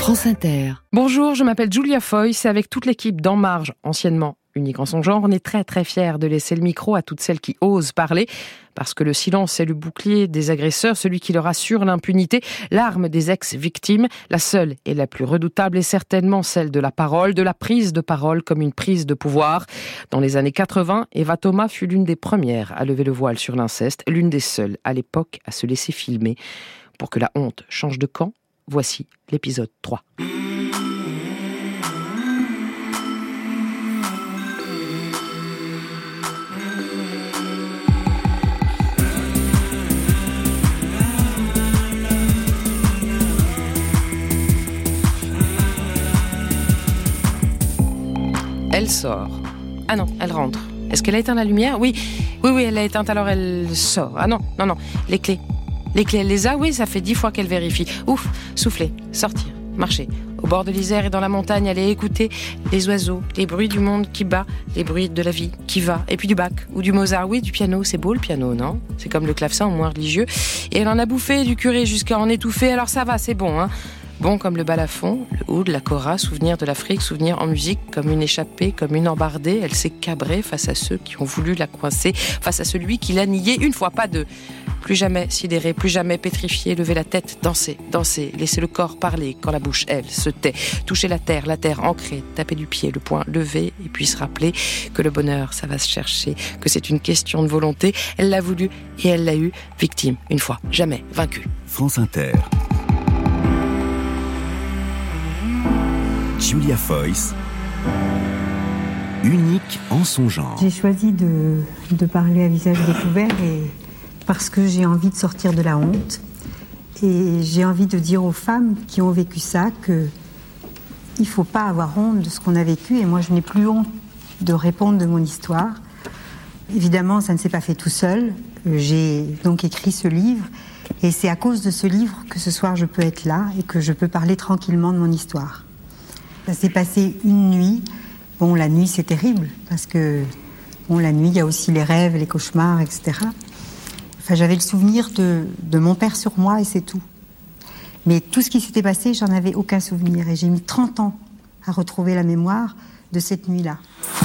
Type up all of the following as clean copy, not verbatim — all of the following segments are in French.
France Inter. Bonjour, je m'appelle Julia Foyce et avec toute l'équipe d'En Marge, anciennement unique en son genre, on est très très fiers de laisser le micro à toutes celles qui osent parler, parce que le silence est le bouclier des agresseurs, celui qui leur assure l'impunité, l'arme des ex-victimes. La seule et la plus redoutable est certainement celle de la parole, de la prise de parole comme une prise de pouvoir. Dans les années 80, Eva Thomas fut l'une des premières à lever le voile sur l'inceste, l'une des seules à l'époque à se laisser filmer. Pour que la honte change de camp, voici l'épisode 3. Elle sort. Ah non, elle rentre. Est-ce qu'elle a éteint la lumière ? Oui, elle l'a éteinte, alors elle sort. Ah non, les clés. Les clés, elle les a ? Oui, ça fait 10 fois qu'elle vérifie. Ouf, souffler, sortir, marcher. Au bord de l'Isère et dans la montagne, aller écouter les oiseaux, les bruits du monde qui bat, les bruits de la vie qui va. Et puis du Bach ou du Mozart. Oui, du piano, c'est beau le piano, non ? C'est comme le clavecin, au moins religieux. Et elle en a bouffé du curé jusqu'à en étouffer, alors ça va, c'est bon, hein. Bon comme le balafon, le oud, la kora, souvenir de l'Afrique, souvenir en musique, comme une échappée, comme une embardée. Elle s'est cabrée face à ceux qui ont voulu la coincer, face à celui qui l'a niée une fois, pas deux. Plus jamais sidéré, plus jamais pétrifié, lever la tête, danser, laisser le corps parler quand la bouche, elle, se tait. Toucher la terre ancrée, taper du pied, le poing levé, et puis se rappeler que le bonheur, ça va se chercher, que c'est une question de volonté. Elle l'a voulu et elle l'a eu, victime, une fois, jamais vaincue. France Inter. Julia Foyce, unique en son genre. J'ai choisi de parler à visage découvert parce que j'ai envie de sortir de la honte et j'ai envie de dire aux femmes qui ont vécu ça qu'il ne faut pas avoir honte de ce qu'on a vécu, et moi je n'ai plus honte de répondre de mon histoire. Évidemment, ça ne s'est pas fait tout seul. J'ai donc écrit ce livre et c'est à cause de ce livre que ce soir je peux être là et que je peux parler tranquillement de mon histoire. Ça s'est passé une nuit. Bon, la nuit, c'est terrible, parce que, la nuit, il y a aussi les rêves, les cauchemars, etc. Enfin, j'avais le souvenir de mon père sur moi, et c'est tout. Mais tout ce qui s'était passé, j'en avais aucun souvenir. Et j'ai mis 30 ans à retrouver la mémoire de cette nuit-là.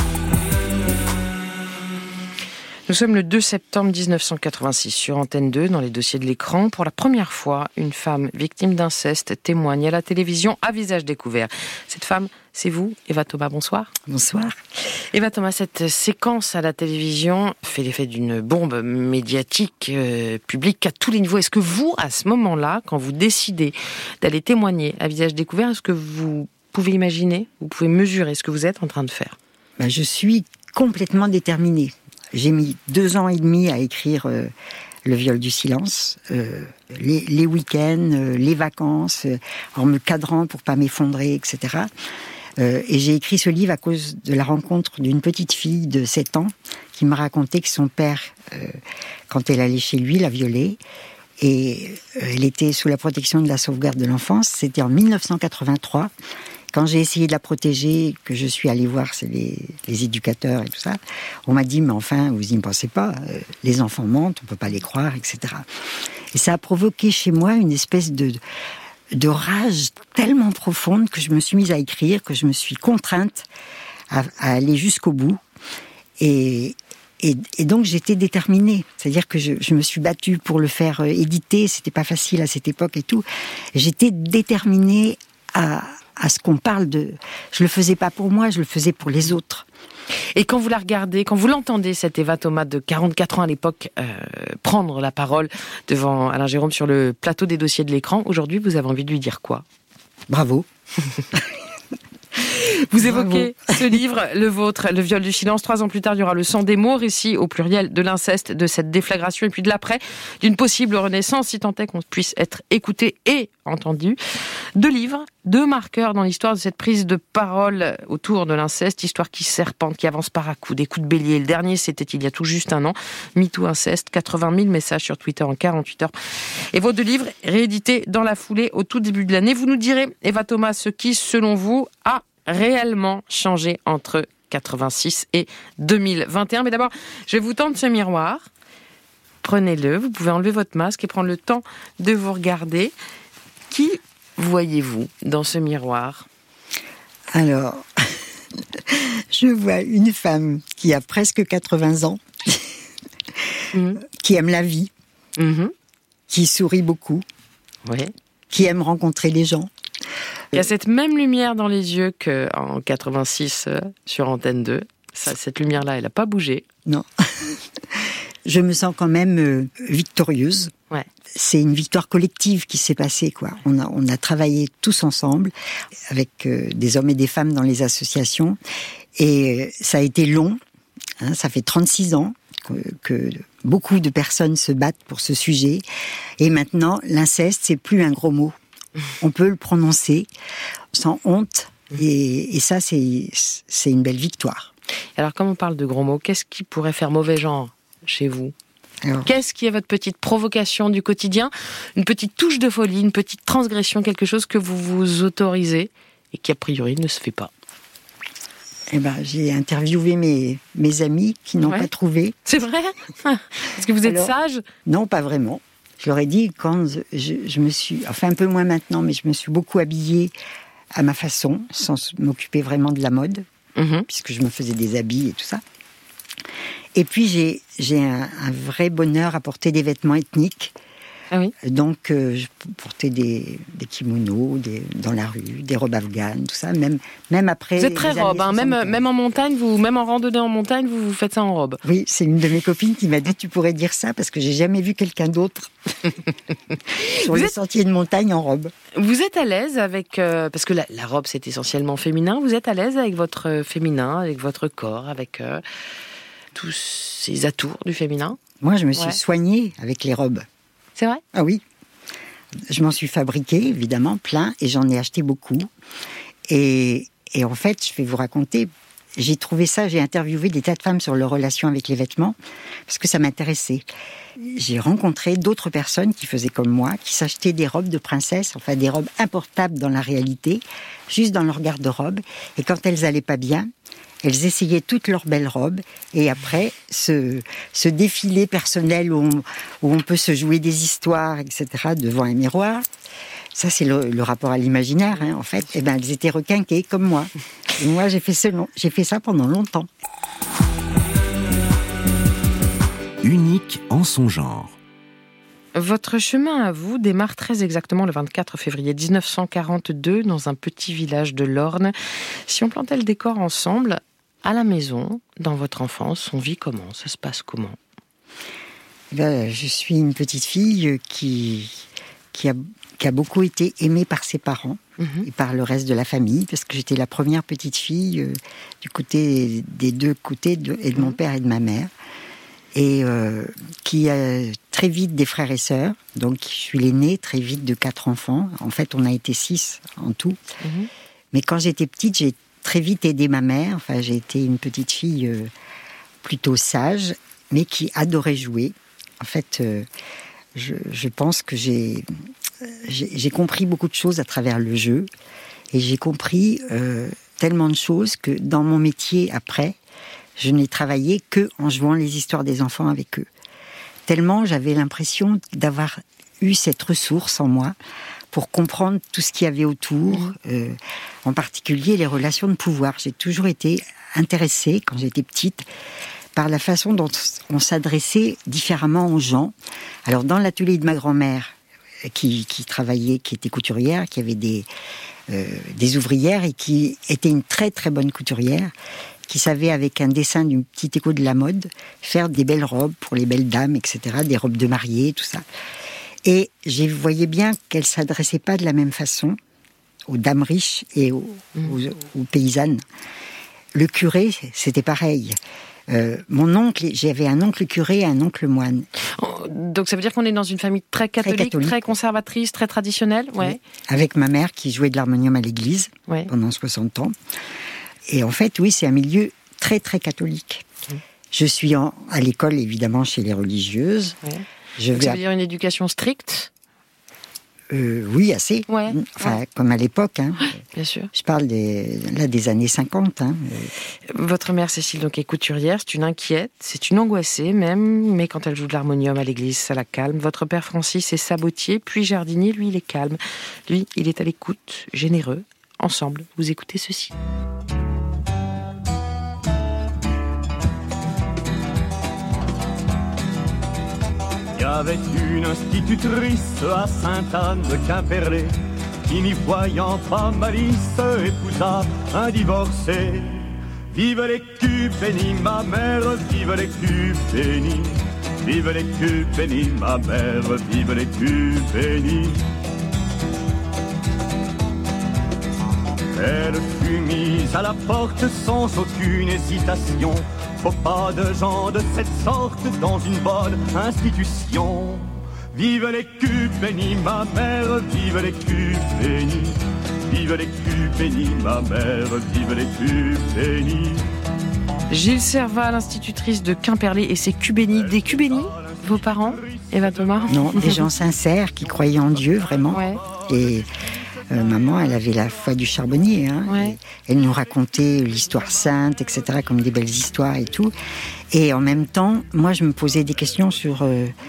Nous sommes le 2 septembre 1986 sur Antenne 2, dans les dossiers de l'écran. Pour la première fois, une femme victime d'inceste témoigne à la télévision à visage découvert. Cette femme, c'est vous, Eva Thomas, bonsoir. Bonsoir. Eva Thomas, cette séquence à la télévision fait l'effet d'une bombe médiatique publique à tous les niveaux. Est-ce que vous, à ce moment-là, quand vous décidez d'aller témoigner à visage découvert, est-ce que vous pouvez imaginer, vous pouvez mesurer ce que vous êtes en train de faire ? Je suis complètement déterminée. J'ai mis 2 ans et demi à écrire Le viol du silence, les week-ends, les vacances, en me cadrant pour pas m'effondrer, etc. Et j'ai écrit ce livre à cause de la rencontre d'une petite fille de 7 ans qui m'a raconté que son père, quand elle allait chez lui, l'a violée. Et elle était sous la protection de la sauvegarde de l'enfance. C'était en 1983. Quand j'ai essayé de la protéger, que je suis allée voir les éducateurs et tout ça, on m'a dit, mais enfin, vous n'y pensez pas, les enfants mentent, on ne peut pas les croire, etc. Et ça a provoqué chez moi une espèce de rage tellement profonde que je me suis mise à écrire, que je me suis contrainte à aller jusqu'au bout. Et donc j'étais déterminée, c'est-à-dire que je me suis battue pour le faire éditer, c'était pas facile à cette époque et tout. J'étais déterminée à ce qu'on parle de... Je le faisais pas pour moi, je le faisais pour les autres. Et quand vous la regardez, quand vous l'entendez, cette Eva Thomas de 44 ans à l'époque, prendre la parole devant Alain Jérôme sur le plateau des dossiers de l'écran, aujourd'hui, vous avez envie de lui dire quoi ? Bravo. Vous évoquez ce livre, le vôtre, Le viol du silence. 3 ans plus tard, il y aura Le sang des mots, récit au pluriel de l'inceste, de cette déflagration et puis de l'après, d'une possible renaissance, si tant est qu'on puisse être écouté et entendu. 2 livres, 2 marqueurs dans l'histoire de cette prise de parole autour de l'inceste, histoire qui serpente, qui avance par à-coups, des coups de bélier. Le dernier, c'était il y a tout juste un an, MeToo Inceste, 80 000 messages sur Twitter en 48 heures. Et vos 2 livres, réédités dans la foulée au tout début de l'année. Vous nous direz, Eva Thomas, ce qui, selon vous, a réellement changé entre 86 et 2021. Mais d'abord, je vais vous tendre ce miroir. Prenez-le, vous pouvez enlever votre masque et prendre le temps de vous regarder. Qui voyez-vous dans ce miroir ? Alors, je vois une femme qui a presque 80 ans, qui aime la vie, qui sourit beaucoup, qui aime rencontrer les gens. Il y a cette même lumière dans les yeux qu'en 86 sur Antenne 2. Cette lumière-là, elle n'a pas bougé. Non. Je me sens quand même victorieuse. Ouais. C'est une victoire collective qui s'est passée, quoi. On a travaillé tous ensemble, avec des hommes et des femmes dans les associations. Et ça a été long. Ça fait 36 ans que beaucoup de personnes se battent pour ce sujet. Et maintenant, l'inceste, c'est plus un gros mot. On peut le prononcer sans honte. Et ça, c'est une belle victoire. Alors, comme on parle de gros mots, qu'est-ce qui pourrait faire mauvais genre chez vous ? Alors, qu'est-ce qui est votre petite provocation du quotidien ? Une petite touche de folie, une petite transgression, quelque chose que vous vous autorisez et qui, a priori, ne se fait pas. J'ai interviewé mes amis qui n'ont pas trouvé. C'est vrai ? Est-ce que vous êtes sage ? Non, pas vraiment. Je leur ai dit, quand je me suis... Enfin, un peu moins maintenant, mais je me suis beaucoup habillée à ma façon, sans m'occuper vraiment de la mode, puisque je me faisais des habits et tout ça. Et puis, j'ai un vrai bonheur à porter des vêtements ethniques. Ah oui. Donc, je portais des kimonos dans la rue, des robes afghanes, tout ça, même après... Vous êtes très robe, même en montagne, même en randonnée en montagne, vous faites ça en robe. Oui, c'est une de mes copines qui m'a dit, tu pourrais dire ça, parce que j'ai jamais vu quelqu'un d'autre sur les sentiers de montagne en robe. Vous êtes à l'aise avec... parce que la robe, c'est essentiellement féminin, vous êtes à l'aise avec votre féminin, avec votre corps, avec tous ces atours du féminin ? Moi, je me suis soignée avec les robes. C'est vrai ? Ah oui. Je m'en suis fabriquée, évidemment, plein, et j'en ai acheté beaucoup. Et en fait, je vais vous raconter, j'ai interviewé des tas de femmes sur leur relation avec les vêtements, parce que ça m'intéressait. J'ai rencontré d'autres personnes qui faisaient comme moi, qui s'achetaient des robes de princesse, enfin des robes importables dans la réalité, juste dans leur garde-robe, et quand elles allaient pas bien, elles essayaient toutes leurs belles robes, et après, ce défilé personnel où on peut se jouer des histoires, etc., devant un miroir, ça c'est le rapport à l'imaginaire, en fait, elles étaient requinquées comme moi. Et moi, j'ai fait ça pendant longtemps. Unique en son genre. Votre chemin à vous démarre très exactement le 24 février 1942 dans un petit village de l'Orne. Si on plantait le décor ensemble, à la maison, dans votre enfance, on vit comment ? Ça se passe comment ? Je suis une petite fille qui a beaucoup été aimée par ses parents et par le reste de la famille, parce que j'étais la première petite fille du côté des deux côtés, et de mon père et de ma mère. Et qui a très vite des frères et sœurs. Donc, je suis l'aînée très vite de 4 enfants. En fait, on a été 6 en tout. Mais quand j'étais petite, j'ai très vite aidé ma mère. Enfin, j'ai été une petite fille plutôt sage, mais qui adorait jouer. En fait, je pense que j'ai compris beaucoup de choses à travers le jeu. Et j'ai compris tellement de choses que dans mon métier après, je n'ai travaillé que en jouant les histoires des enfants avec eux. Tellement j'avais l'impression d'avoir eu cette ressource en moi pour comprendre tout ce qu'il y avait autour, en particulier les relations de pouvoir. J'ai toujours été intéressée, quand j'étais petite, par la façon dont on s'adressait différemment aux gens. Alors, dans l'atelier de ma grand-mère, qui travaillait, qui était couturière, qui avait des ouvrières et qui était une très très bonne couturière, qui savait, avec un dessin d'une petite écho de la mode, faire des belles robes pour les belles dames, etc., des robes de mariée, tout ça. Et je voyais bien qu'elle ne s'adressait pas de la même façon aux dames riches et aux paysannes. Le curé, c'était pareil. Mon oncle, j'avais un oncle curé et un oncle moine. Donc ça veut dire qu'on est dans une famille très catholique, très conservatrice, très traditionnelle, ouais. Avec ma mère qui jouait de l'harmonium à l'église pendant 60 ans. Et en fait, oui, c'est un milieu très, très catholique. Je suis à l'école, évidemment, chez les religieuses. Ça veut dire une éducation stricte ? Oui, assez. Enfin, comme à l'époque. Bien sûr. Je parle des années 50. Hein. Votre mère Cécile donc est couturière, c'est une inquiète, c'est une angoissée même, mais quand elle joue de l'harmonium à l'église, ça la calme. Votre père Francis est sabotier, puis jardinier, lui il est calme. Lui, il est à l'écoute, généreux. Ensemble, vous écoutez ceci. Il y avait une institutrice à Sainte-Anne de Quimperlé qui, n'y voyant pas malice, épousa un divorcé. Vive les culs bénis, ma mère, vive les culs bénis. Vive les culs bénis, ma mère, vive les culs bénis. Elle fut mise à la porte sans aucune hésitation. Faut pas de gens de cette sorte dans une bonne institution. Vive les culs bénis, ma mère, vive les culs bénis. Vive les culs bénis, ma mère, vive les culs bénis. Gilles Serval, institutrice de Quimperlé, et ses culs bénis. Des culs bénis, vos parents, Eva Thomas? Non, des gens sincères qui croyaient en Dieu, vraiment. Ouais. Et maman, elle avait la foi du charbonnier. Hein, ouais. Elle nous racontait l'histoire sainte, etc., comme des belles histoires et tout. Et en même temps, moi, je me posais des questions sur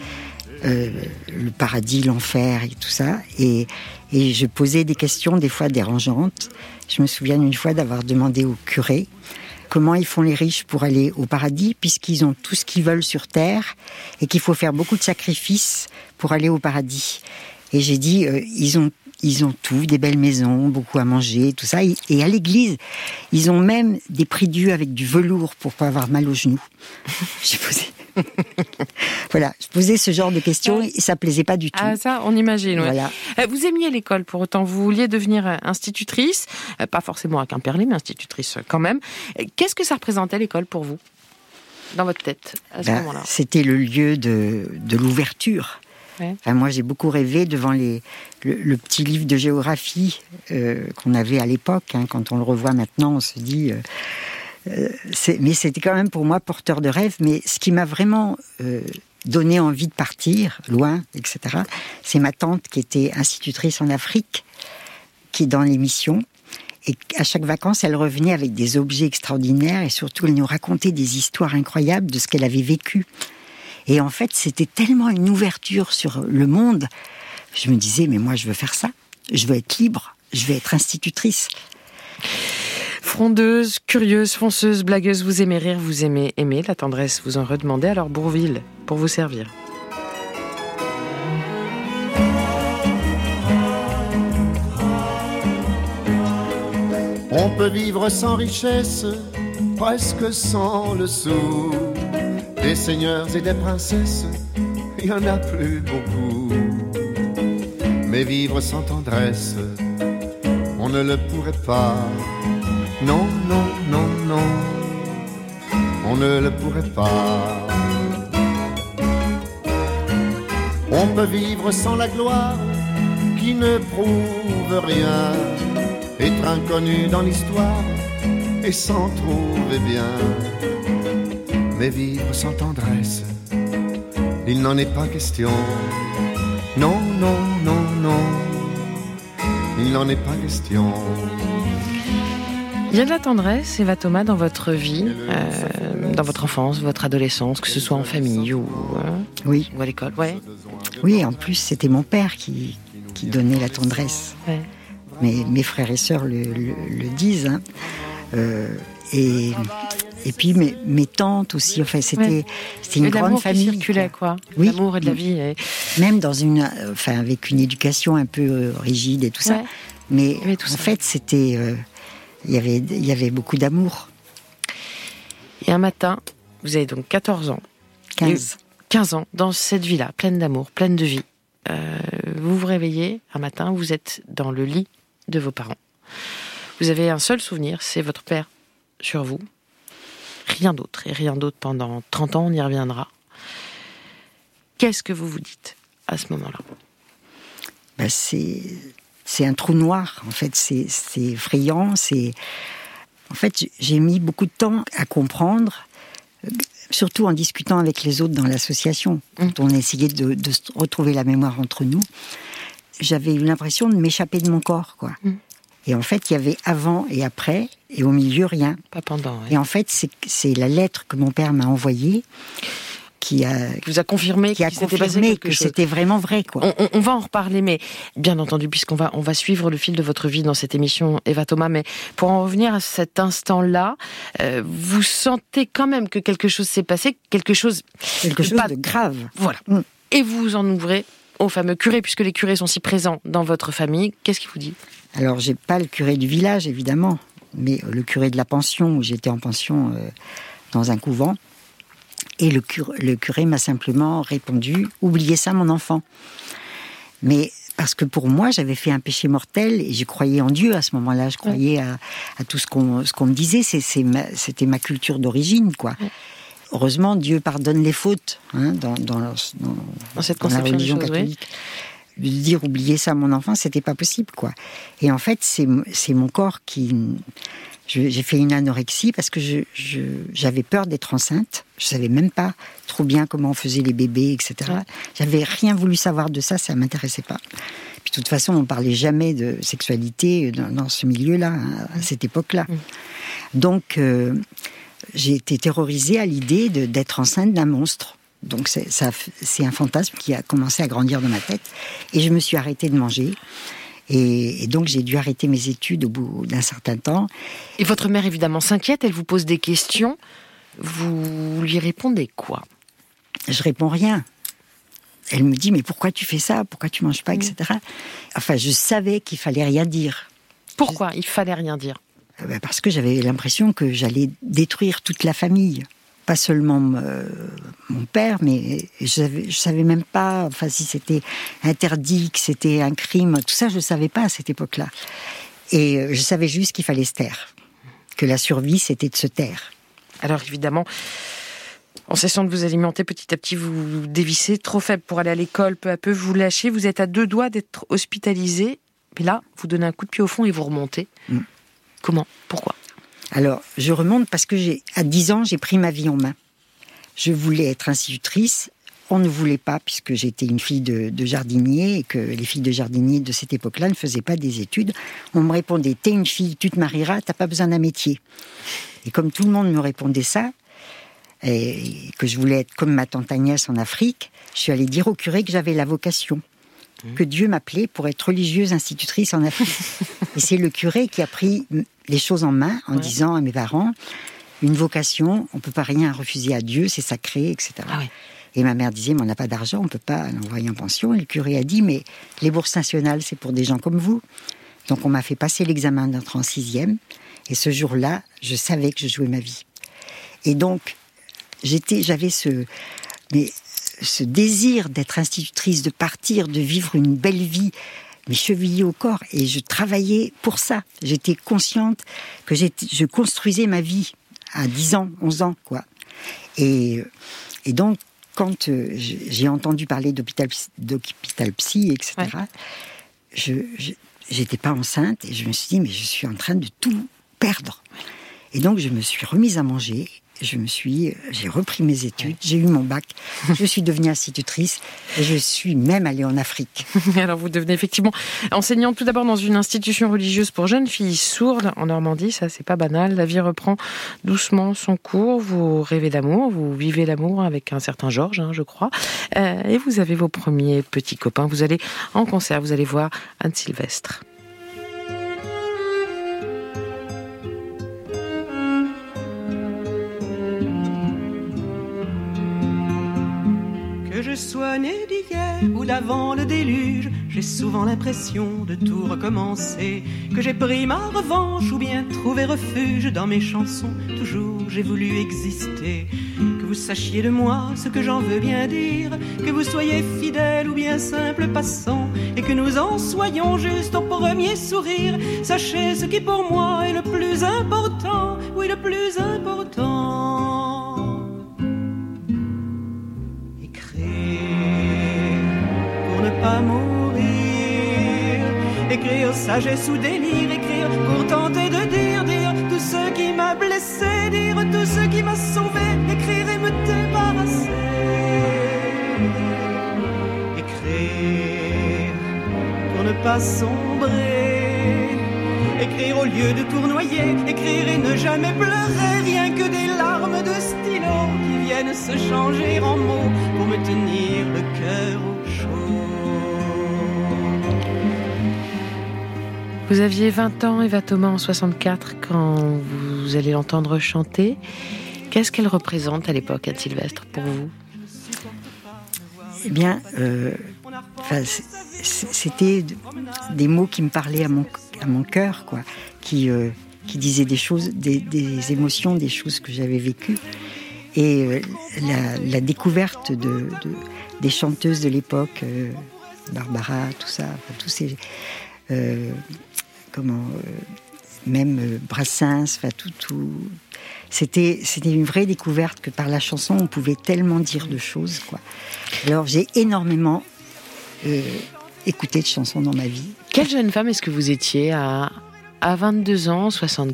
le paradis, l'enfer et tout ça. Et je posais des questions, des fois dérangeantes. Je me souviens une fois d'avoir demandé au curé comment ils font les riches pour aller au paradis, puisqu'ils ont tout ce qu'ils veulent sur terre et qu'il faut faire beaucoup de sacrifices pour aller au paradis. Et j'ai dit, ils ont tout, des belles maisons, beaucoup à manger, tout ça. Et à l'église, ils ont même des prie-dieu avec du velours pour pas avoir mal aux genoux. J'ai posé... Voilà, je posais ce genre de questions et ça plaisait pas du tout. Ah, ça, on imagine, ouais. Voilà. Vous aimiez l'école, pour autant, vous vouliez devenir institutrice, pas forcément à Quimperlé, mais institutrice quand même. Qu'est-ce que ça représentait, l'école, pour vous, dans votre tête, à ce moment-là? C'était le lieu de l'ouverture. Ouais. Enfin, moi, j'ai beaucoup rêvé devant le petit livre de géographie qu'on avait à l'époque. Hein. Quand on le revoit maintenant, on se dit... mais c'était quand même pour moi porteur de rêve. Mais ce qui m'a vraiment donné envie de partir, loin, etc., c'est ma tante qui était institutrice en Afrique, qui est dans les missions. Et à chaque vacances, elle revenait avec des objets extraordinaires et surtout, elle nous racontait des histoires incroyables de ce qu'elle avait vécu. Et en fait, c'était tellement une ouverture sur le monde. Je me disais, mais moi, je veux faire ça. Je veux être libre. Je veux être institutrice. Frondeuse, curieuse, fonceuse, blagueuse, vous aimez rire, vous aimez aimer. La tendresse vous en redemandez. Alors Bourvil, pour vous servir. On peut vivre sans richesse, presque sans le sou. Des seigneurs et des princesses, il y en a plus beaucoup. Mais vivre sans tendresse, on ne le pourrait pas. Non, non, non, non, on ne le pourrait pas. On peut vivre sans la gloire, qui ne prouve rien. Être inconnu dans l'histoire, et s'en trouver bien. Mais vivre sans tendresse, il n'en est pas question. Non, non, non, non, il n'en est pas question. Il y a de la tendresse, Eva Thomas, dans votre vie, dans votre enfance, votre adolescence, que ce soit en famille ou à l'école. Ouais. Oui, en plus, c'était mon père qui donnait la tendresse. Ouais. Mes frères et sœurs le disent. Hein. Et puis mes tantes aussi. Enfin, c'était une grande famille. L'amour qui circulait, quoi. Oui. L'amour et de la vie. Et... Même avec une éducation un peu rigide et tout ça. Mais tout ça. En fait, c'était... Il y avait beaucoup d'amour. Et un matin, vous avez donc 14 ans. 15 ans, dans cette vie-là, pleine d'amour, pleine de vie. Vous vous réveillez un matin, vous êtes dans le lit de vos parents. Vous avez un seul souvenir, c'est votre père sur vous. Rien d'autre, et rien d'autre pendant 30 ans, on y reviendra. Qu'est-ce que vous vous dites à ce moment-là ? C'est un trou noir, en fait, c'est effrayant, En fait, j'ai mis beaucoup de temps à comprendre, surtout en discutant avec les autres dans l'association, quand on essayait de retrouver la mémoire entre nous. J'avais eu l'impression de m'échapper de mon corps, quoi. Et en fait, il y avait avant et après, et au milieu, rien. Pas pendant. Ouais. Et en fait, c'est la lettre que mon père m'a envoyée qui vous a confirmé que c'était vraiment vrai, quoi. On va en reparler, mais bien entendu, puisqu'on va suivre le fil de votre vie dans cette émission, Eva Thomas, mais pour en revenir à cet instant-là, vous sentez quand même que quelque chose s'est passé, quelque chose de grave. Voilà. Et vous vous en ouvrez au fameux curé, puisque les curés sont si présents dans votre famille. Qu'est-ce qu'il vous dit ? Alors, j'ai pas le curé du village, évidemment, mais le curé de la pension, où j'étais en pension dans un couvent. Et le curé m'a simplement répondu « Oubliez ça, mon enfant ». Mais parce que pour moi, j'avais fait un péché mortel et je croyais en Dieu à ce moment-là. Je croyais à tout ce qu'on me disait. C'était ma culture d'origine, quoi. Heureusement, Dieu pardonne les fautes dans la religion catholique. De dire « Oubliez ça, mon enfant », c'était pas possible, quoi. Et en fait, c'est mon corps qui... J'ai fait une anorexie parce que j'avais peur d'être enceinte. Je savais même pas trop bien comment on faisait les bébés, etc. J'avais rien voulu savoir de ça, ça m'intéressait pas. Puis de toute façon, on parlait jamais de sexualité dans ce milieu-là, à cette époque-là. Donc, j'ai été terrorisée à l'idée d'être enceinte d'un monstre. Donc c'est un fantasme qui a commencé à grandir dans ma tête. Et je me suis arrêtée de manger. Et donc, j'ai dû arrêter mes études au bout d'un certain temps. Et votre mère, évidemment, s'inquiète, elle vous pose des questions. Vous lui répondez quoi ? Je réponds rien. Elle me dit, mais pourquoi tu fais ça ? Pourquoi tu manges pas, etc. Enfin, je savais qu'il fallait rien dire. Pourquoi il fallait rien dire ? Parce que j'avais l'impression que j'allais détruire toute la famille. Pas seulement mon père, mais je savais même pas si c'était interdit, que c'était un crime. Tout ça, je ne savais pas à cette époque-là. Et je savais juste qu'il fallait se taire. Que la survie, c'était de se taire. Alors évidemment, en cessant de vous alimenter, petit à petit, vous dévissez. Trop faible pour aller à l'école, peu à peu, vous lâchez. Vous êtes à 2 doigts d'être hospitalisé. Mais là, vous donnez un coup de pied au fond et vous remontez. Comment ? Pourquoi ? Alors, je remonte parce que à 10 ans, j'ai pris ma vie en main. Je voulais être institutrice. On ne voulait pas, puisque j'étais une fille de jardinier, et que les filles de jardinier de cette époque-là ne faisaient pas des études. On me répondait, t'es une fille, tu te marieras, t'as pas besoin d'un métier. Et comme tout le monde me répondait ça, et que je voulais être comme ma tante Agnès en Afrique, je suis allée dire au curé que j'avais la vocation. Que Dieu m'appelait pour être religieuse institutrice en Afrique. Et c'est le curé qui a pris les choses en main en disant à mes parents, une vocation, on ne peut pas rien refuser à Dieu, c'est sacré, etc. Et ma mère disait, mais on n'a pas d'argent, on ne peut pas l'envoyer en pension. Et le curé a dit, mais les bourses nationales, c'est pour des gens comme vous. Donc on m'a fait passer l'examen d'entrée en 6e. Et ce jour-là, je savais que je jouais ma vie. Et donc, j'avais ce désir d'être institutrice, de partir, de vivre une belle vie, mais chevillée au corps. Et je travaillais pour ça. J'étais consciente que je construisais ma vie à 10 ans, 11 ans, quoi. Et donc, quand j'ai entendu parler d'hôpital psy, etc., j'étais pas enceinte et je me suis dit, mais je suis en train de tout perdre. Et donc, je me suis remise à manger. J'ai repris mes études, j'ai eu mon bac, je suis devenue institutrice et je suis même allée en Afrique. Alors vous devenez effectivement enseignante tout d'abord dans une institution religieuse pour jeunes filles sourdes en Normandie, ça c'est pas banal. La vie reprend doucement son cours, vous rêvez d'amour, vous vivez l'amour avec un certain Georges, je crois, et vous avez vos premiers petits copains, vous allez en concert, vous allez voir Anne Sylvestre. Que je sois né d'hier ou d'avant le déluge, j'ai souvent l'impression de tout recommencer. Que j'ai pris ma revanche ou bien trouvé refuge dans mes chansons, toujours j'ai voulu exister. Que vous sachiez de moi ce que j'en veux bien dire, que vous soyez fidèle ou bien simple passant, et que nous en soyons juste au premier sourire. Sachez ce qui pour moi est le plus important, oui le plus important. Pas mourir, écrire sagesse ou délire, écrire pour tenter de dire tout ce qui m'a blessé, dire tout ce qui m'a sauvé, écrire et me débarrasser, écrire pour ne pas sombrer, écrire au lieu de tournoyer, écrire et ne jamais pleurer, rien que des larmes de stylo qui viennent se changer en mots pour me tenir le cœur au chaud. Vous aviez 20 ans, Eva Thomas, en 64, quand vous allez l'entendre chanter. Qu'est-ce qu'elle représente à l'époque, Anne-Sylvestre, pour vous ? Eh bien, c'était des mots qui me parlaient à mon cœur, quoi, qui disaient des choses, des émotions, des choses que j'avais vécues. Et la découverte des chanteuses de l'époque, Barbara, tout ça, tous ces... même Brassens, tout. C'était une vraie découverte que par la chanson on pouvait tellement dire de choses, quoi. Alors j'ai énormément écouté de chansons dans ma vie. Quelle jeune femme est-ce que vous étiez à 22 ans, 64 ?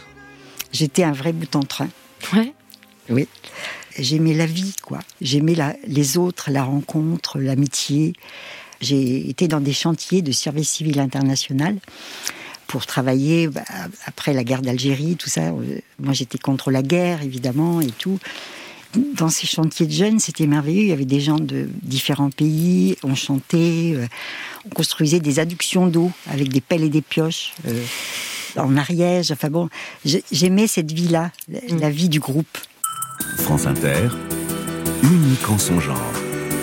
J'étais un vrai bout en train. Ouais. Oui. J'aimais la vie, quoi. J'aimais les autres, la rencontre, l'amitié. J'ai été dans des chantiers de service civil international pour travailler après la guerre d'Algérie, tout ça. Moi, j'étais contre la guerre, évidemment, et tout. Dans ces chantiers de jeunes, c'était merveilleux. Il y avait des gens de différents pays. On chantait, on construisait des adductions d'eau avec des pelles et des pioches en Ariège. Enfin bon, j'aimais cette vie-là, la vie du groupe. France Inter, unique en son genre.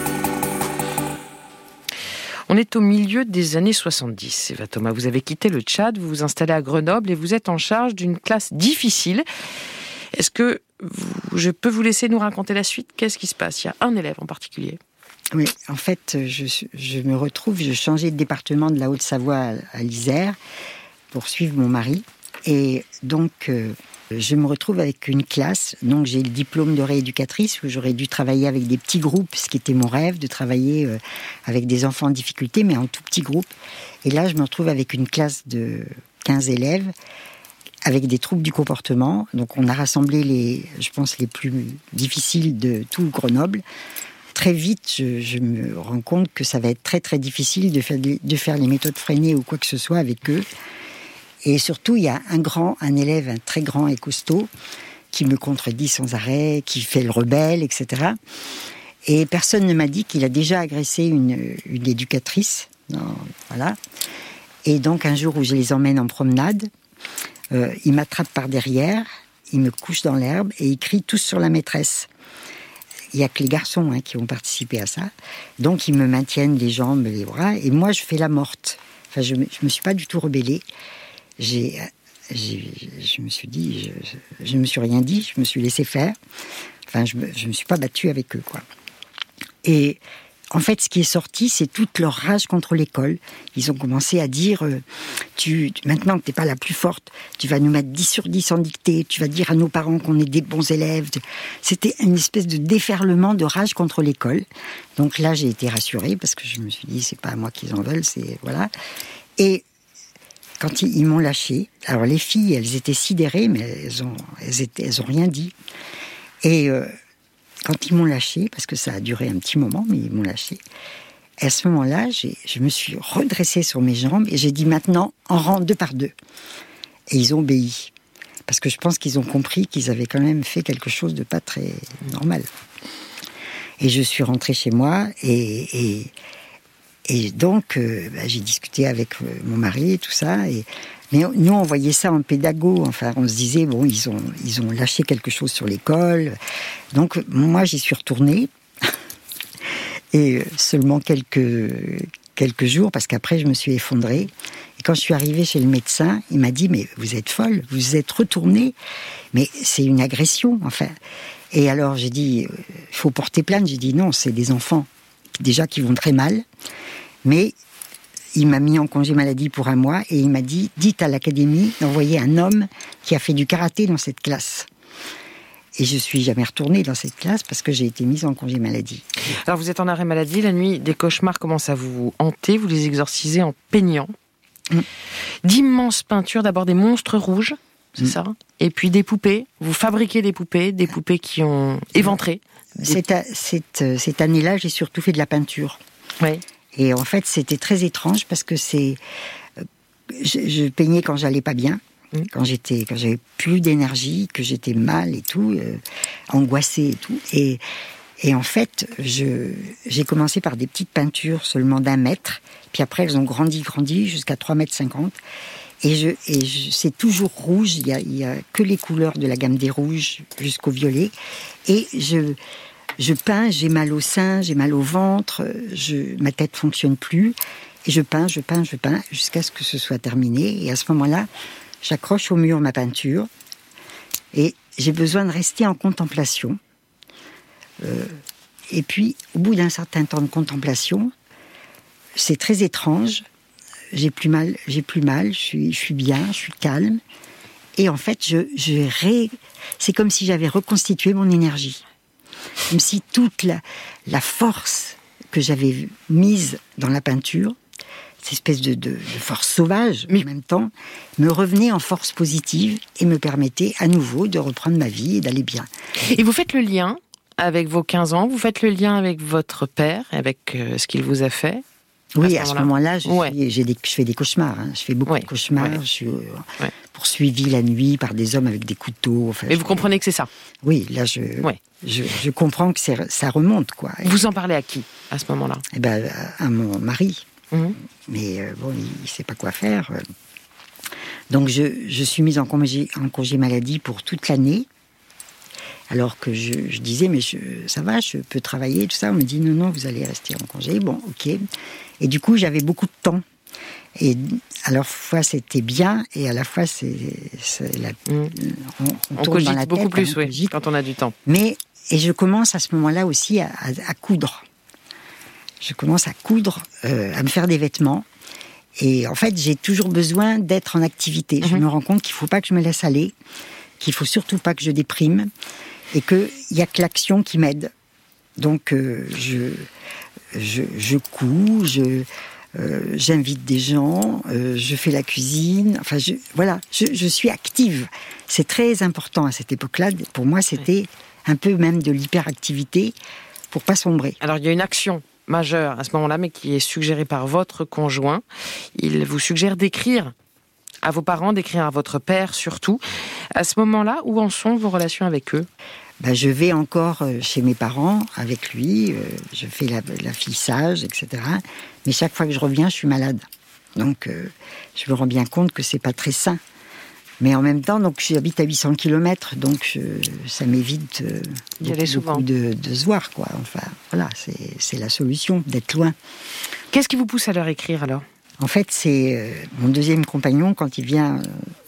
On est au milieu des années 70, Eva Thomas. Vous avez quitté le Tchad, vous vous installez à Grenoble et vous êtes en charge d'une classe difficile. Est-ce que je peux vous laisser nous raconter la suite ? Qu'est-ce qui se passe ? Il y a un élève en particulier. Oui, en fait, je me retrouve, je changeais de département de la Haute-Savoie à l'Isère pour suivre mon mari. Et donc, je me retrouve avec une classe. Donc, j'ai le diplôme de rééducatrice où j'aurais dû travailler avec des petits groupes, ce qui était mon rêve, de travailler avec des enfants en difficulté, mais en tout petits groupes. Et là, je me retrouve avec une classe de 15 élèves avec des troubles du comportement. Donc, on a rassemblé les plus difficiles de tout Grenoble. Très vite, je me rends compte que ça va être très, très difficile de faire les méthodes freinées ou quoi que ce soit avec eux. Et surtout, il y a un élève, un très grand et costaud, qui me contredit sans arrêt, qui fait le rebelle, etc. Et personne ne m'a dit qu'il a déjà agressé une éducatrice. Non, voilà. Et donc, un jour où je les emmène en promenade, il m'attrape par derrière, il me couche dans l'herbe et il crie tous sur la maîtresse. Il n'y a que les garçons qui ont participé à ça. Donc, ils me maintiennent les jambes, les bras, et moi, je fais la morte. Enfin, je me suis pas du tout rebellée. Je me suis dit, je me suis rien dit, je me suis laissé faire. Enfin, je me suis pas battue avec eux, quoi. Et en fait, ce qui est sorti, c'est toute leur rage contre l'école. Ils ont commencé à dire, maintenant que t'es pas la plus forte, tu vas nous mettre 10 sur 10 en dictée, tu vas dire à nos parents qu'on est des bons élèves. C'était une espèce de déferlement de rage contre l'école. Donc là, j'ai été rassurée parce que je me suis dit, c'est pas à moi qu'ils en veulent, c'est, voilà. Et quand ils m'ont lâché, alors les filles, elles étaient sidérées, mais elles ont rien dit. Et quand ils m'ont lâché, parce que ça a duré un petit moment, mais ils m'ont lâché, à ce moment-là, je me suis redressée sur mes jambes et j'ai dit maintenant, en rang 2 par 2. Et ils ont obéi. Parce que je pense qu'ils ont compris qu'ils avaient quand même fait quelque chose de pas très normal. Et je suis rentrée chez moi et donc, j'ai discuté avec mon mari et tout ça. Mais nous, on voyait ça en pédago. Enfin, on se disait, bon, ils ont lâché quelque chose sur l'école. Donc, moi, j'y suis retournée. Et seulement quelques jours, parce qu'après, je me suis effondrée. Et quand je suis arrivée chez le médecin, il m'a dit, mais vous êtes folle, vous êtes retournée. Mais c'est une agression, enfin. Et alors, j'ai dit, il faut porter plainte. J'ai dit, non, c'est des enfants, déjà, qui vont très mal. Mais il m'a mis en congé maladie pour 1 mois et il m'a dit, dites à l'académie d'envoyer un homme qui a fait du karaté dans cette classe. Et je suis jamais retournée dans cette classe parce que j'ai été mise en congé maladie. Alors vous êtes en arrêt maladie, la nuit, des cauchemars commencent à vous hanter, vous les exorcisez en peignant. D'immenses peintures, d'abord des monstres rouges, c'est ça ? Et puis des poupées, vous fabriquez des poupées qui ont éventré. Cette année-là, j'ai surtout fait de la peinture. Oui. Et en fait, c'était très étrange parce que je peignais quand j'allais pas bien, quand j'avais plus d'énergie, que j'étais mal et tout, angoissée et tout. Et en fait, j'ai commencé par des petites peintures seulement d'1 mètre, puis après elles ont grandi jusqu'à 3,50 m. Et c'est toujours rouge, il y a que les couleurs de la gamme des rouges jusqu'au violet. Et je peins, j'ai mal au sein, j'ai mal au ventre, ma tête fonctionne plus. Et je peins, jusqu'à ce que ce soit terminé. Et à ce moment-là, j'accroche au mur ma peinture. Et j'ai besoin de rester en contemplation. Et puis, au bout d'un certain temps de contemplation, c'est très étrange. J'ai plus mal, je suis bien, je suis calme. Et en fait, c'est comme si j'avais reconstitué mon énergie. Comme si toute la force que j'avais mise dans la peinture, cette espèce de force sauvage, en même temps, me revenait en force positive et me permettait à nouveau de reprendre ma vie et d'aller bien. Et vous faites le lien avec vos 15 ans, vous faites le lien avec votre père, avec ce qu'il vous a fait? Oui, à ce moment-là, je fais des cauchemars. Je fais beaucoup de cauchemars. Je suis poursuivie la nuit par des hommes avec des couteaux. Enfin, mais vous comprenez que c'est ça? Oui, là, je comprends que ça remonte, quoi. Vous en parlez à qui, à ce moment-là? Eh ben, à mon mari. Mais bon, il ne sait pas quoi faire. Donc, je suis mise en congé maladie pour toute l'année. Alors que je disais, mais ça va, je peux travailler, tout ça. On me dit, non, vous allez rester en congé. Bon, ok. Et du coup, j'avais beaucoup de temps. Et à la fois, c'était bien, et à la fois, on tourne dans la tête. Beaucoup plus, quand on a du temps. Et je commence à ce moment-là aussi à coudre. Je commence à coudre, à me faire des vêtements. Et en fait, j'ai toujours besoin d'être en activité. Je me rends compte qu'il ne faut pas que je me laisse aller, qu'il ne faut surtout pas que je déprime, et qu'il n'y a que l'action qui m'aide. Donc, je couds, j'invite des gens, je fais la cuisine. Enfin, je suis active. C'est très important à cette époque-là. Pour moi, c'était un peu même de l'hyperactivité pour pas sombrer. Alors, il y a une action majeure à ce moment-là, mais qui est suggérée par votre conjoint. Il vous suggère d'écrire à vos parents, d'écrire à votre père surtout. À ce moment-là, où en sont vos relations avec eux? Je vais encore chez mes parents avec lui, je fais l'affichage, etc. Mais chaque fois que je reviens, je suis malade. Donc, je me rends bien compte que c'est pas très sain. Mais en même temps, donc, j'habite à 800 km, donc ça m'évite beaucoup de se voir, quoi. Enfin, voilà, c'est la solution, d'être loin. Qu'est-ce qui vous pousse à leur écrire, alors? En fait, c'est mon deuxième compagnon, quand il vient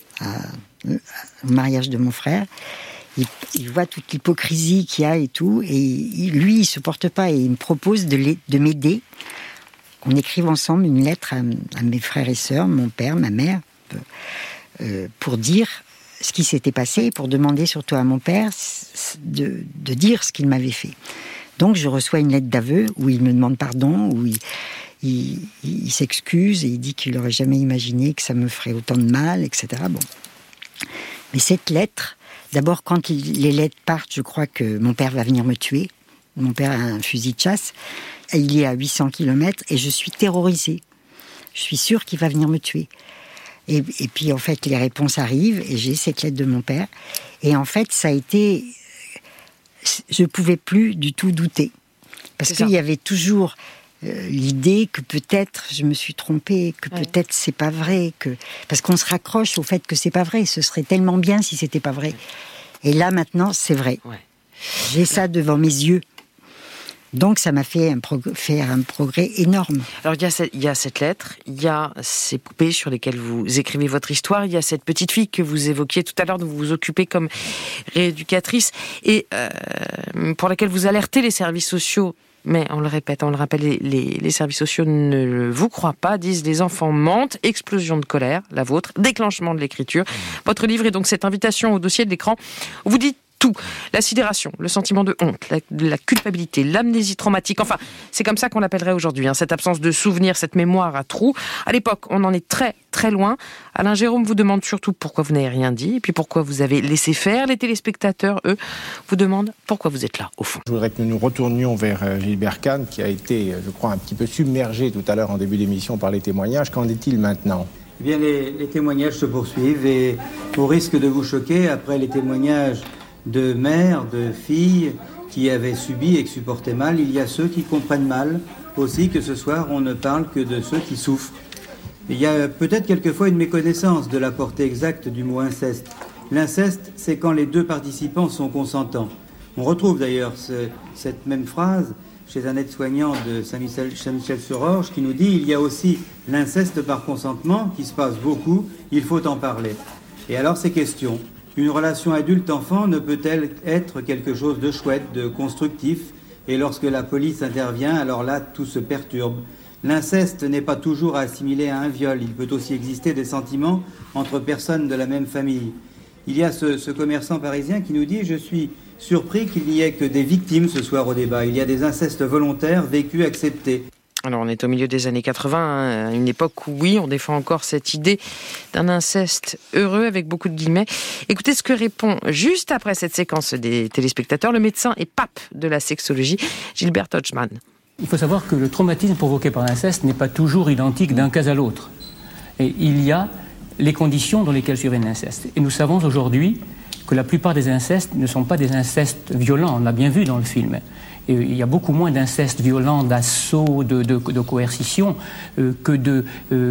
au mariage de mon frère, il voit toute l'hypocrisie qu'il y a et tout, et lui, il ne se porte pas, et il me propose de m'aider. On écrive ensemble une lettre à mes frères et sœurs, mon père, ma mère, pour dire ce qui s'était passé, pour demander surtout à mon père de dire ce qu'il m'avait fait. Donc, je reçois une lettre d'aveu où il me demande pardon, où il s'excuse et il dit qu'il n'aurait jamais imaginé que ça me ferait autant de mal, etc. Bon. Mais cette lettre, d'abord, quand les lettres partent, je crois que mon père va venir me tuer. Mon père a un fusil de chasse. Il est à 800 km et je suis terrorisée. Je suis sûre qu'il va venir me tuer. Et puis, en fait, les réponses arrivent et j'ai cette lettre de mon père. Et en fait, ça a été... Je ne pouvais plus du tout douter. Parce qu'il y avait toujours l'idée que peut-être je me suis trompée, que peut-être c'est pas vrai, parce qu'on se raccroche au fait que c'est pas vrai. Ce serait tellement bien si c'était pas vrai. Et là, maintenant, c'est vrai. J'ai ça devant mes yeux. Donc, ça m'a fait faire un progrès énorme. Alors, il y a cette lettre, il y a ces poupées sur lesquelles vous écrivez votre histoire, il y a cette petite fille que vous évoquiez tout à l'heure, dont vous vous occupez comme rééducatrice, et pour laquelle vous alertez les services sociaux. Mais on le répète, on le rappelle, les services sociaux ne vous croient pas, disent les enfants mentent, explosion de colère, la vôtre, déclenchement de l'écriture. Votre livre est donc cette invitation au dossier de l'écran où vous dites tout. La sidération, le sentiment de honte, la culpabilité, l'amnésie traumatique. Enfin, c'est comme ça qu'on l'appellerait aujourd'hui, cette absence de souvenir, cette mémoire à trous. À l'époque, on en est très, très loin. Alain Gérôme vous demande surtout pourquoi vous n'avez rien dit, et puis pourquoi vous avez laissé faire. Les téléspectateurs, eux, vous demandent pourquoi vous êtes là, au fond. Je voudrais que nous nous retournions vers Gilbert Kahn, qui a été, je crois, un petit peu submergé tout à l'heure en début d'émission par les témoignages. Qu'en est-il maintenant ? Eh bien, les témoignages se poursuivent et au risque de vous choquer, après les témoignages de mères, de filles qui avaient subi et qui supportaient mal, il y a ceux qui comprennent mal aussi que ce soir on ne parle que de ceux qui souffrent. Il y a peut-être quelquefois une méconnaissance de la portée exacte du mot inceste. L'inceste, c'est quand les deux participants sont consentants. On retrouve d'ailleurs cette même phrase chez un aide-soignant de Saint-Michel-sur-Orge qui nous dit « Il y a aussi l'inceste par consentement qui se passe beaucoup, il faut en parler ». Et alors ces questions. Une relation adulte-enfant ne peut-elle être quelque chose de chouette, de constructif ? Et lorsque la police intervient, alors là, tout se perturbe. L'inceste n'est pas toujours à assimiler à un viol. Il peut aussi exister des sentiments entre personnes de la même famille. Il y a ce commerçant parisien qui nous dit « Je suis surpris qu'il n'y ait que des victimes ce soir au débat. Il y a des incestes volontaires, vécus, acceptés. » Alors on est au milieu des années 80, une époque où oui, on défend encore cette idée d'un inceste heureux avec beaucoup de guillemets. Écoutez ce que répond juste après cette séquence des téléspectateurs le médecin et pape de la sexologie, Gilbert Hodgman. Il faut savoir que le traumatisme provoqué par l'inceste n'est pas toujours identique d'un cas à l'autre. Et il y a les conditions dans lesquelles survient l'inceste. Et nous savons aujourd'hui que la plupart des incestes ne sont pas des incestes violents, on l'a bien vu dans le film. Et il y a beaucoup moins d'incestes violents, d'assaut, de coercition que de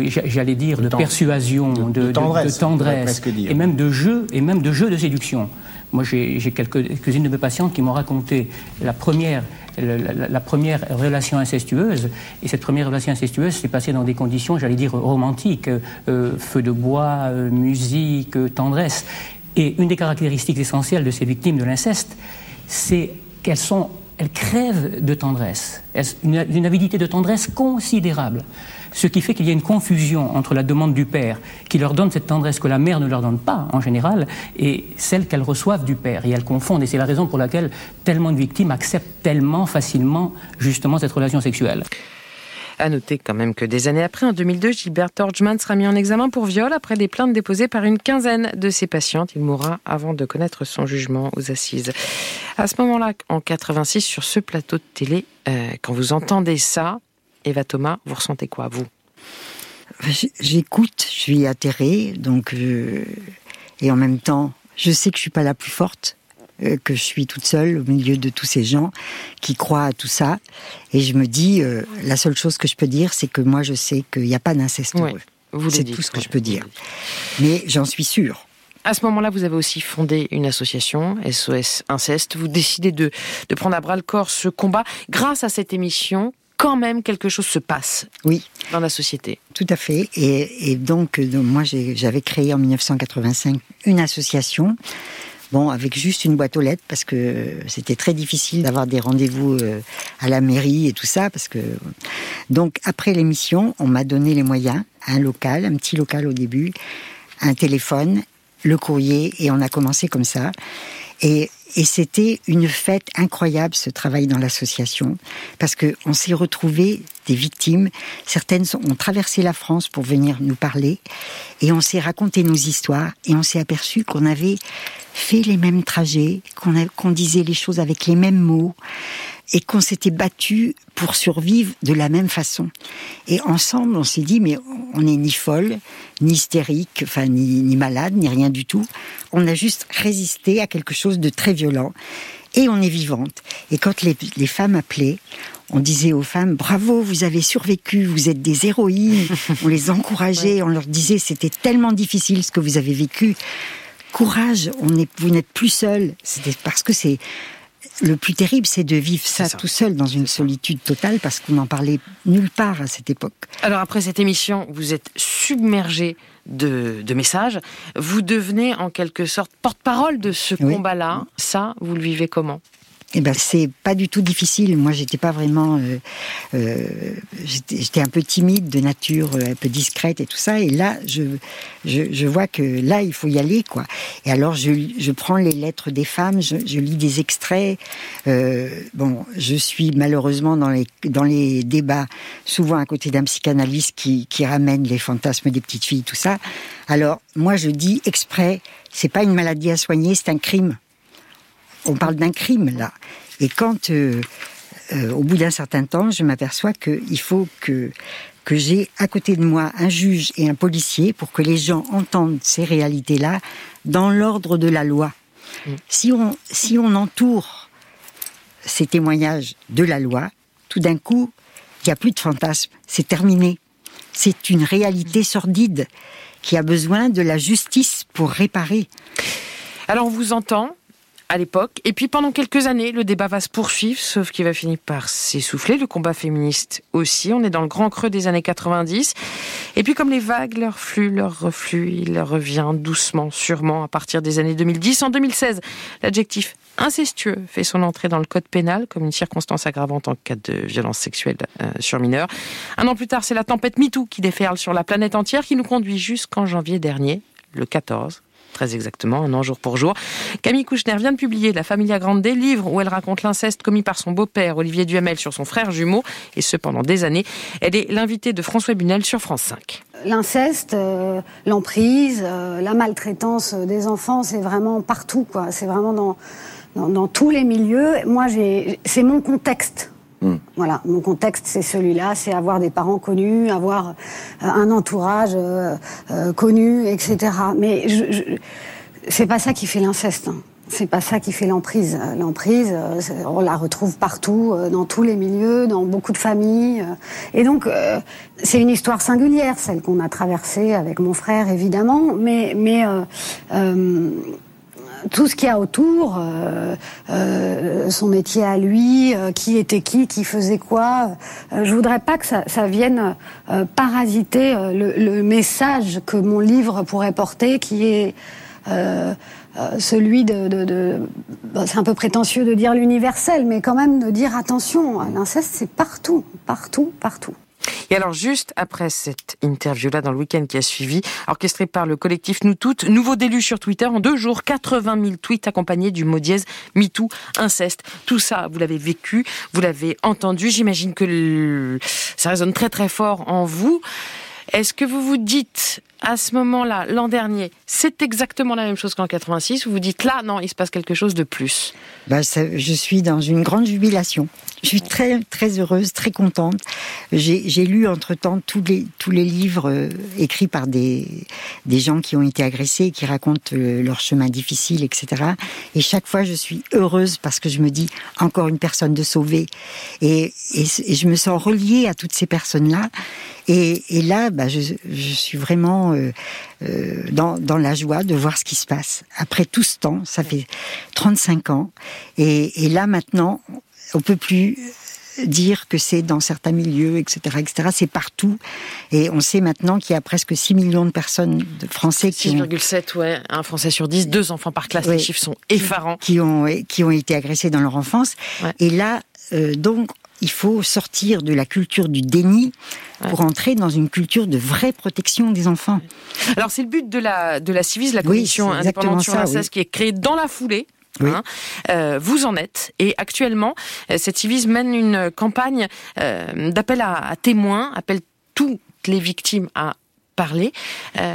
persuasion, de tendresse et même de jeu de séduction. Moi, j'ai quelques-unes de mes patientes qui m'ont raconté la première relation incestueuse, et cette première relation incestueuse s'est passée dans des conditions, romantiques, feu de bois, musique, tendresse. Et une des caractéristiques essentielles de ces victimes de l'inceste, c'est qu'elles crèvent de tendresse, une avidité de tendresse considérable. Ce qui fait qu'il y a une confusion entre la demande du père, qui leur donne cette tendresse que la mère ne leur donne pas, en général, et celle qu'elles reçoivent du père. Et elles confondent, et c'est la raison pour laquelle tellement de victimes acceptent tellement facilement, justement, cette relation sexuelle. À noter quand même que des années après, en 2002, Gilbert Hodgman sera mis en examen pour viol après des plaintes déposées par une quinzaine de ses patientes. Il mourra avant de connaître son jugement aux assises. À ce moment-là, en 86, sur ce plateau de télé, quand vous entendez ça, Eva Thomas, vous ressentez quoi, vous ? J'écoute, je suis atterrée, et en même temps, je sais que je suis pas la plus forte, que je suis toute seule au milieu de tous ces gens qui croient à tout ça. Et je me dis, la seule chose que je peux dire, c'est que moi, je sais qu'il n'y a pas d'inceste heureux. C'est tout ce que je peux dire. Mais j'en suis sûre. À ce moment-là, vous avez aussi fondé une association, SOS Inceste. Vous décidez de prendre à bras-le-corps ce combat. Grâce à cette émission, quand même, quelque chose se passe dans la société. Tout à fait. Et donc moi, j'avais créé en 1985 une association. Avec juste une boîte aux lettres, parce que c'était très difficile d'avoir des rendez-vous à la mairie et tout ça, Donc, après l'émission, on m'a donné les moyens, un petit local au début, un téléphone, le courrier, et on a commencé comme ça. Et c'était une fête incroyable, ce travail dans l'association, parce qu'on s'est retrouvés des victimes. Certaines ont traversé la France pour venir nous parler, et on s'est raconté nos histoires, et on s'est aperçu qu'on avait fait les mêmes trajets, qu'on disait les choses avec les mêmes mots, et qu'on s'était battus pour survivre de la même façon. Et ensemble, on s'est dit, mais on n'est ni folle, ni hystérique, ni malade, ni rien du tout. On a juste résisté à quelque chose de très violent. Et on est vivante. Et quand les femmes appelaient, on disait aux femmes, bravo, vous avez survécu, vous êtes des héroïnes. On les encourageait, on leur disait, c'était tellement difficile ce que vous avez vécu. Courage, vous n'êtes plus seul. C'était parce que le plus terrible, c'est de vivre ça tout seul dans une solitude totale, parce qu'on n'en parlait nulle part à cette époque. Alors après cette émission, vous êtes submergé de messages. Vous devenez en quelque sorte porte-parole de ce combat-là. Ça, vous le vivez comment ? C'est pas du tout difficile. Moi, j'étais pas vraiment... j'étais un peu timide de nature, un peu discrète et tout ça. Et là, je vois que là, il faut y aller, quoi. Et alors, je prends les lettres des femmes, je lis des extraits. Je suis malheureusement dans les débats, souvent à côté d'un psychanalyste qui ramène les fantasmes des petites filles, tout ça. Alors, moi, je dis exprès, c'est pas une maladie à soigner, c'est un crime. On parle d'un crime, là. Et quand, au bout d'un certain temps, je m'aperçois qu'il faut que que j'ai à côté de moi un juge et un policier pour que les gens entendent ces réalités-là dans l'ordre de la loi. Si on entoure ces témoignages de la loi, tout d'un coup, il n'y a plus de fantasme, c'est terminé. C'est une réalité sordide qui a besoin de la justice pour réparer. Alors on vous entend à l'époque, et puis pendant quelques années, le débat va se poursuivre, sauf qu'il va finir par s'essouffler, le combat féministe aussi. On est dans le grand creux des années 90. Et puis comme les vagues, leur reflux, il revient doucement, sûrement, à partir des années 2010. En 2016, l'adjectif incestueux fait son entrée dans le code pénal comme une circonstance aggravante en cas de violence sexuelle sur mineurs. Un an plus tard, c'est la tempête MeToo qui déferle sur la planète entière, qui nous conduit jusqu'en janvier dernier, le 14. Très exactement, un an jour pour jour. Camille Kouchner vient de publier La Familia Grande, livre où elle raconte l'inceste commis par son beau-père Olivier Duhamel sur son frère jumeau, et ce pendant des années. Elle est l'invitée de François Bunel sur France 5. L'inceste, l'emprise, la maltraitance des enfants, c'est vraiment partout, quoi. C'est vraiment dans tous les milieux. Moi, c'est mon contexte. Voilà, mon contexte, c'est celui-là, c'est avoir des parents connus, avoir un entourage connu, etc. Mais c'est pas ça qui fait l'inceste. Hein. C'est pas ça qui fait l'emprise. L'emprise, on la retrouve partout, dans tous les milieux, dans beaucoup de familles. Et donc, c'est une histoire singulière, celle qu'on a traversée avec mon frère, évidemment. Mais tout ce qu'il y a autour, son métier à lui, qui était qui faisait quoi, je voudrais pas que ça vienne parasiter le message que mon livre pourrait porter, qui est celui c'est un peu prétentieux de dire l'universel, mais quand même de dire attention, l'inceste c'est partout, partout, partout. Et alors, juste après cette interview-là, dans le week-end qui a suivi, orchestré par le collectif Nous Toutes, nouveau déluge sur Twitter, en 2 jours, 80 000 tweets accompagnés du mot dièse MeToo, inceste. Tout ça, vous l'avez vécu, vous l'avez entendu. J'imagine que ça résonne très très fort en vous. Est-ce que vous vous dites, à ce moment-là, l'an dernier, c'est exactement la même chose qu'en 86, ou vous dites là, non, il se passe quelque chose de plus? Je suis dans une grande jubilation. Je suis très, très heureuse, très contente. J'ai lu entre-temps tous les livres écrits par des gens qui ont été agressés, qui racontent leur chemin difficile, etc. Et chaque fois, je suis heureuse parce que je me dis, encore une personne de sauvée. Et je me sens reliée à toutes ces personnes-là. Et là, je suis vraiment dans la joie de voir ce qui se passe. Après tout ce temps, ça fait 35 ans. Et là, maintenant, on peut plus dire que c'est dans certains milieux, etc., etc. C'est partout. Et on sait maintenant qu'il y a presque 6 millions de personnes, de Français qui 6,7, ouais. Un Français sur 10, 2 enfants par classe. Ouais, les chiffres sont effarants. Qui ont été agressés dans leur enfance. Ouais. Et là, donc, il faut sortir de la culture du déni pour entrer dans une culture de vraie protection des enfants. Alors, c'est le but de la Civis, la commission indépendante sur l'inceste, qui est créée dans la foulée. Oui. Vous en êtes, et actuellement cette Civis mène une campagne d'appel à témoins, appelle toutes les victimes à parler. Pourquoi ?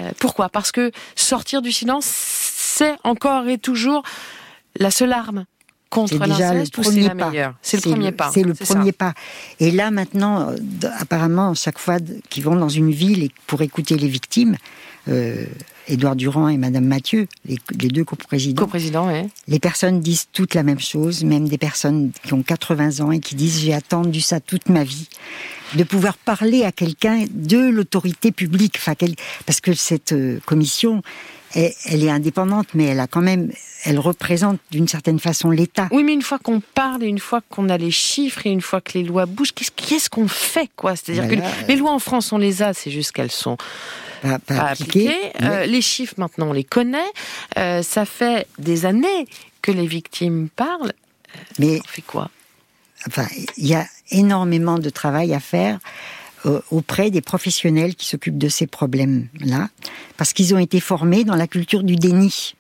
Parce que sortir du silence, c'est encore et toujours la seule arme contre l'inceste, ou c'est la meilleure ? C'est le premier pas. C'est le premier pas. Et là maintenant, apparemment, chaque fois qu'ils vont dans une ville pour écouter les victimes, Édouard Durand et Madame Mathieu, les 2 coprésidents. Oui. Les personnes disent toutes la même chose, même des personnes qui ont 80 ans et qui disent « j'ai attendu ça toute ma vie ». De pouvoir parler à quelqu'un de l'autorité publique, parce que cette commission, elle est indépendante, mais elle représente d'une certaine façon l'État. Oui, mais une fois qu'on parle, et une fois qu'on a les chiffres, et une fois que les lois bougent, qu'est-ce qu'on fait, quoi ? C'est-à-dire que les lois en France, on les a, c'est juste qu'elles sont pas appliquées. Les chiffres, maintenant, on les connaît. Ça fait des années que les victimes parlent. Mais on fait quoi ? Enfin, il y a énormément de travail à faire auprès des professionnels qui s'occupent de ces problèmes-là, parce qu'ils ont été formés dans la culture du déni.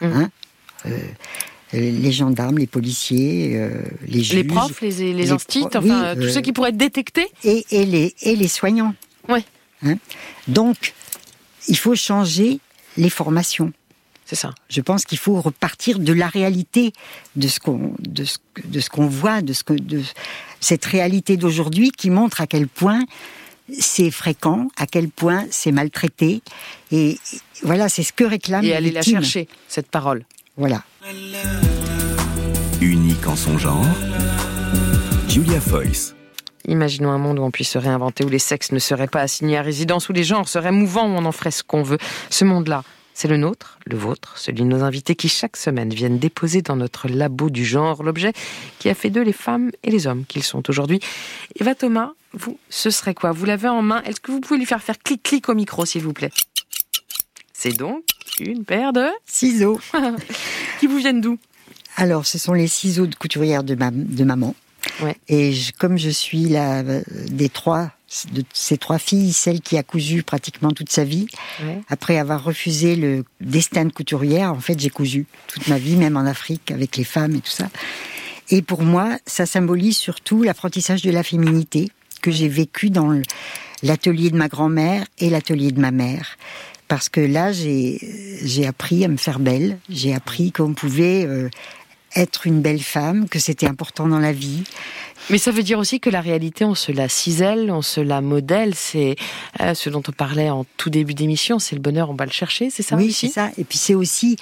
Les gendarmes, les policiers, les juges... Les profs, les instits, tous ceux qui pourraient être détectés. Et les soignants. Oui. Donc, il faut changer les formations. C'est ça. Je pense qu'il faut repartir de la réalité, de ce qu'on voit, de cette réalité d'aujourd'hui qui montre à quel point c'est fréquent, à quel point c'est maltraité. Et voilà, c'est ce que réclame les victimes. Et aller la chercher, cette parole. Voilà. Unique en son genre, Julia Foyce. Imaginons un monde où on puisse se réinventer, où les sexes ne seraient pas assignés à résidence, où les genres seraient mouvants, où on en ferait ce qu'on veut. Ce monde-là, c'est le nôtre, le vôtre, celui de nos invités qui chaque semaine viennent déposer dans notre labo du genre l'objet qui a fait d'eux les femmes et les hommes qu'ils sont aujourd'hui. Eva Thomas, vous, ce serait quoi? Vous l'avez en main. Est-ce que vous pouvez lui faire clic-clic au micro, s'il vous plaît? C'est donc une paire de ciseaux. Qui vous viennent d'où? Alors, ce sont les ciseaux de couturière de maman. Ouais. Et comme je suis de ces 3 filles, celle qui a cousu pratiquement toute sa vie, après avoir refusé le destin de couturière, en fait, j'ai cousu toute ma vie, même en Afrique, avec les femmes et tout ça. Et pour moi, ça symbolise surtout l'apprentissage de la féminité que j'ai vécu dans l'atelier de ma grand-mère et l'atelier de ma mère. Parce que là, j'ai appris à me faire belle, j'ai appris qu'on pouvait être une belle femme, que c'était important dans la vie. Mais ça veut dire aussi que la réalité, on se la cisèle, on se la modèle. C'est ce dont on parlait en tout début d'émission, c'est le bonheur, on va le chercher, c'est ça aussi? Oui, c'est ça. Et puis c'est aussi...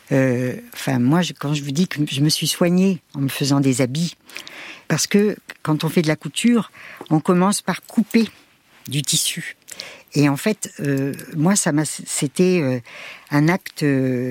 moi, quand je vous dis que je me suis soignée en me faisant des habits, parce que quand on fait de la couture, on commence par couper du tissu. Et en fait, moi, c'était un acte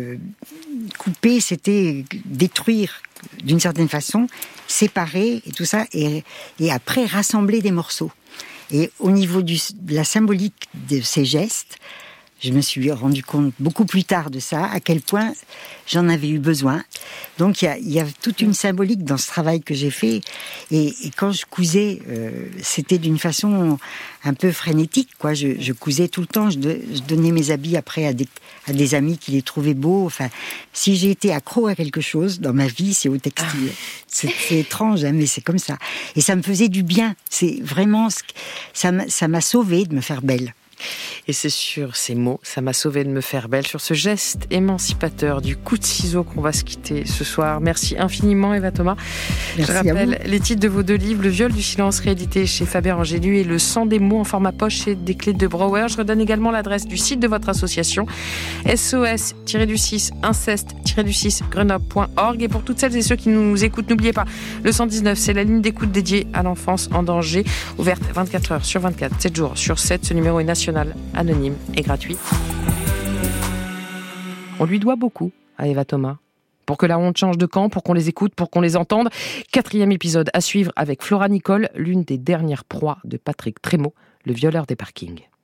couper, c'était détruire d'une certaine façon, séparer et tout ça, et après rassembler des morceaux. Et au niveau de la symbolique de ces gestes, je me suis rendu compte beaucoup plus tard de ça, à quel point j'en avais eu besoin. Donc il y a toute une symbolique dans ce travail que j'ai fait. Et quand je cousais, c'était d'une façon un peu frénétique, quoi. Je cousais tout le temps, je donnais mes habits après à des amis qui les trouvaient beaux. Enfin, si j'ai été accro à quelque chose dans ma vie, c'est au textile. C'est étrange, hein, mais c'est comme ça. Et ça me faisait du bien. C'est vraiment... Ça m'a sauvée de me faire belle. Et c'est sur ces mots, ça m'a sauvé de me faire belle, sur ce geste émancipateur du coup de ciseau qu'on va se quitter ce soir. Merci infiniment Eva Thomas. Merci. Je rappelle les titres de vos 2 livres, Le viol du silence réédité chez Faber-Angélu et Le sang des mots en format poche chez Des Clés de Brouwer. Je redonne également l'adresse du site de votre association, SOS-inceste-6 Grenoble.org. Et pour toutes celles et ceux qui nous écoutent, n'oubliez pas, le 119, c'est la ligne d'écoute dédiée à l'enfance en danger, ouverte 24 heures sur 24, 7 jours sur 7. Ce numéro est national, anonyme et gratuit. On lui doit beaucoup à Eva Thomas. Pour que la honte change de camp, pour qu'on les écoute, pour qu'on les entende. 4e épisode à suivre avec Flora Nicole, l'une des dernières proies de Patrick Trémaud, le violeur des parkings.